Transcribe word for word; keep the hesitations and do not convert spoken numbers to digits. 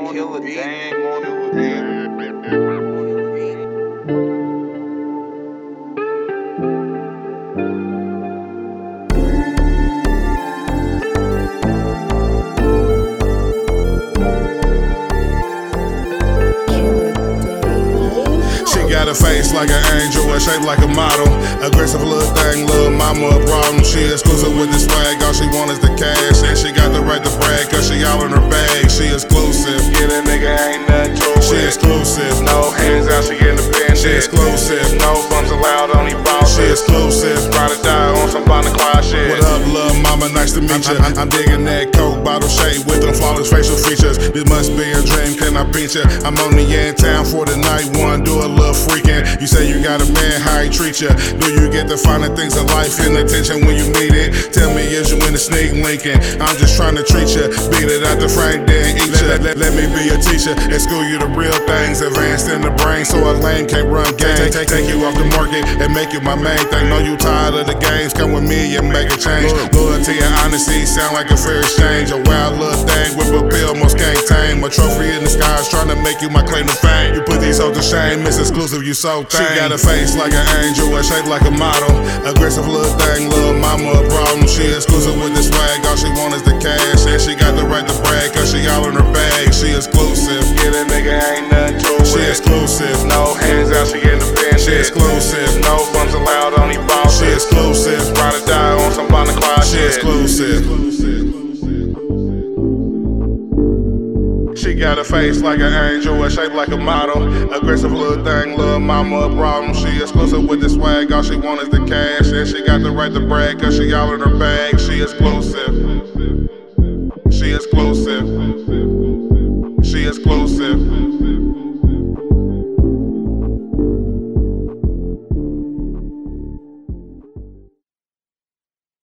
Killer Dang on the beat. Got a face like an angel and shaped like a model. Aggressive little thing, little mama a problem. She exclusive with the swag, all she want is the cash. And she got the right to brag, cause she all in her bag. She exclusive. Get a nigga, ain't nothing to it. She exclusive. No hands out, she independent. She exclusive. No bumps allowed on these balls. She exclusive. Ride or die on some Bonnie Clyde shit. What up, little mama? Nice to meet you. I'm, I'm digging that Coke bottle shape with them flawless facial features. This must be a dream, can I paint you? I'm only in town for the night one, do a little freaking. You say you got a man, how he treat you? Do you get the finer things of life and attention when you meet it? Tell me, is you in the sneak linking? I'm just trying to treat you, beat it out the frame, then eat you. Let, let, let me be a teacher and school you the real things, advanced in the brain, so a lame can't run game. Take, take, take you off the market and make you my main thing. Know you tired of the games, come with me and make a change. Loyalty and honesty sound like a fair exchange. A wild little thing with a pill, most can't tame. A trophy in the skies, trying to make you my claim to fame. You put these hoes to shame, Miss Exclusive, you so thing. She got a face like an angel and shaped like a model. Aggressive little thing, little mama a problem. She exclusive with the swag, all she want is the cash. And she got the right to brag, cause she all in her bag. She exclusive. Get a nigga, ain't nothing to it. She exclusive. No hands out, she independent. She exclusive. No bumps allowed on these balls. She exclusive. Ride or die on some Bonnie Clyde She shit. exclusive. She got a face like an angel and shaped like a model. Aggressive little thing, little mama a problem. She exclusive with the swag, all she want is the cash. And she got the right to brag, cause she all in her bag. She exclusive. She exclusive. She exclusive.